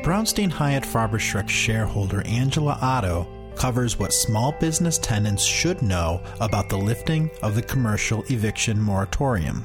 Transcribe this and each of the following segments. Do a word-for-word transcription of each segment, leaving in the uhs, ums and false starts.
Brownstein Hyatt Farber-Schreck shareholder Angela Otto covers what small business tenants should know about the lifting of the commercial eviction moratorium.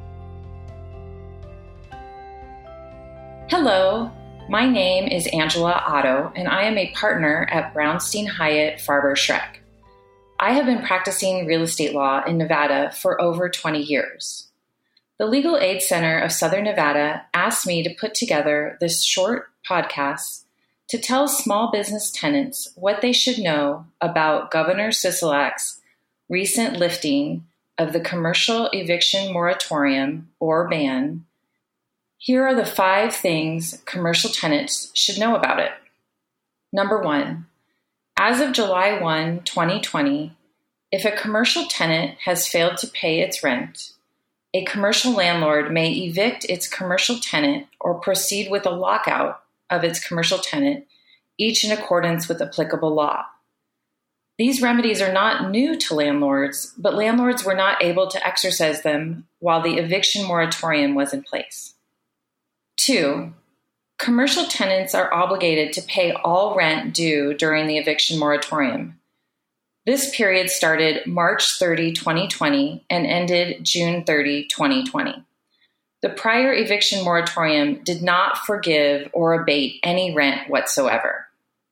Hello, my name is Angela Otto, and I am a partner at Brownstein Hyatt Farber-Schreck. I have been practicing real estate law in Nevada for over twenty years. The Legal Aid Center of Southern Nevada asked me to put together this short podcast to tell small business tenants what they should know about Governor Sisolak's recent lifting of the commercial eviction moratorium or ban. Here are the five things commercial tenants should know about it. Number one, as of July first, twenty twenty, if a commercial tenant has failed to pay its rent, a commercial landlord may evict its commercial tenant or proceed with a lockout of its commercial tenant, each in accordance with applicable law. These remedies are not new to landlords, but landlords were not able to exercise them while the eviction moratorium was in place. Two, commercial tenants are obligated to pay all rent due during the eviction moratorium. This period started March thirtieth, twenty twenty, and ended June thirtieth, twenty twenty. The prior eviction moratorium did not forgive or abate any rent whatsoever.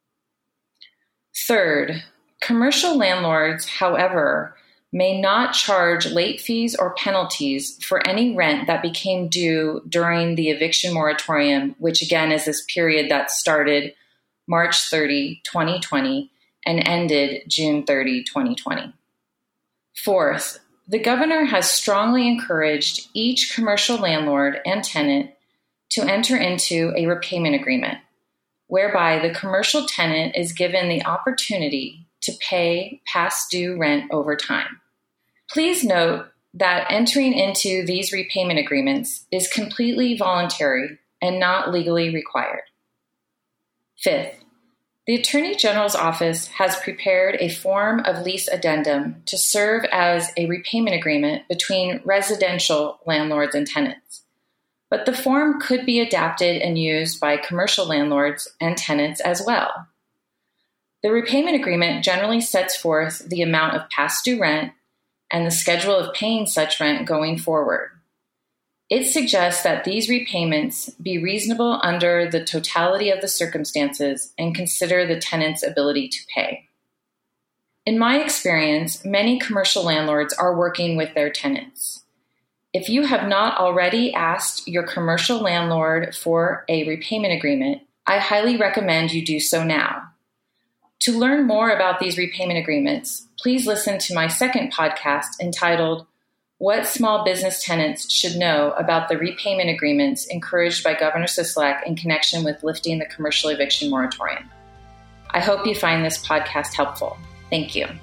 Third, commercial landlords, however, may not charge late fees or penalties for any rent that became due during the eviction moratorium, which again is this period that started March thirtieth, twenty twenty, and ended June thirtieth, twenty twenty. Fourth, the governor has strongly encouraged each commercial landlord and tenant to enter into a repayment agreement, whereby the commercial tenant is given the opportunity to pay past due rent over time. Please note that entering into these repayment agreements is completely voluntary and not legally required. Fifth, the Attorney General's office has prepared a form of lease addendum to serve as a repayment agreement between residential landlords and tenants. But the form could be adapted and used by commercial landlords and tenants as well. The repayment agreement generally sets forth the amount of past due rent and the schedule of paying such rent going forward. It suggests that these repayments be reasonable under the totality of the circumstances and consider the tenant's ability to pay. In my experience, many commercial landlords are working with their tenants. If you have not already asked your commercial landlord for a repayment agreement, I highly recommend you do so now. To learn more about these repayment agreements, please listen to my second podcast entitled What Small Business Tenants Should Know About the Repayment Agreements Encouraged by Governor Sisolak in Connection with Lifting the Commercial Eviction Moratorium. I hope you find this podcast helpful. Thank you.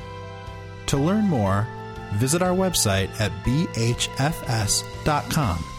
To learn more, visit our website at b h f s dot com.